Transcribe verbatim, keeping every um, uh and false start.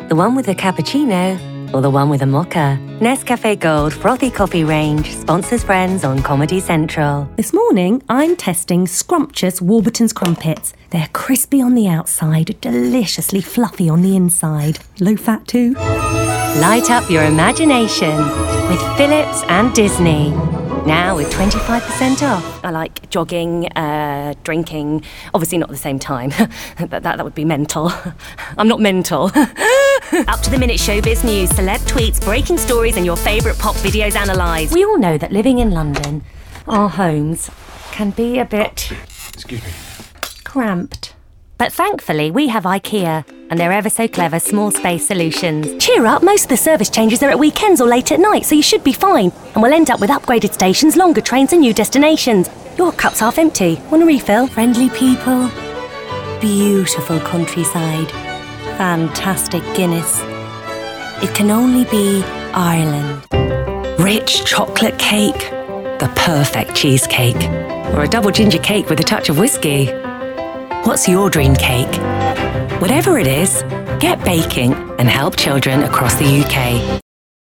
The one with a cappuccino or the one with a mocha? Nescafe Gold Frothy Coffee Range sponsors Friends on Comedy Central. This morning, I'm testing scrumptious Warburton's crumpets. They're crispy on the outside, deliciously fluffy on the inside. Low fat too. Light up your imagination with Philips and Disney. Now with twenty-five percent off. I like jogging, uh, drinking, obviously not at the same time. that, that, that would be mental. I'm not mental. Up to the minute showbiz news, celeb tweets, breaking stories and your favourite pop videos analysed. We all know that living in London, our homes, can be a bit... Excuse me. cramped. But thankfully, we have IKEA and their ever so clever small space solutions. Cheer up, most of the service changes are at weekends or late at night, so you should be fine. And we'll end up with upgraded stations, longer trains and new destinations. Your cup's half empty. Want a refill? Friendly people. Beautiful countryside. Fantastic Guinness. It can only be Ireland. Rich chocolate cake. The perfect cheesecake. Or a double ginger cake with a touch of whiskey. What's your dream cake? Whatever it is, get baking and help children across the U K.